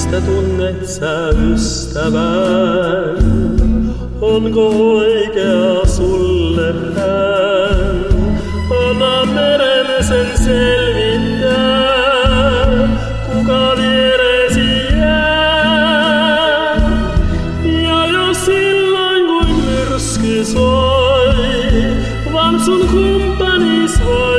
mistä tunnet sä ystävän? Onko oikea sulle hän? Anna meren sen selvittää, kuka vieresi jää. Ja jos silloin kuin myrsky soi, vaan sun kumppanis voi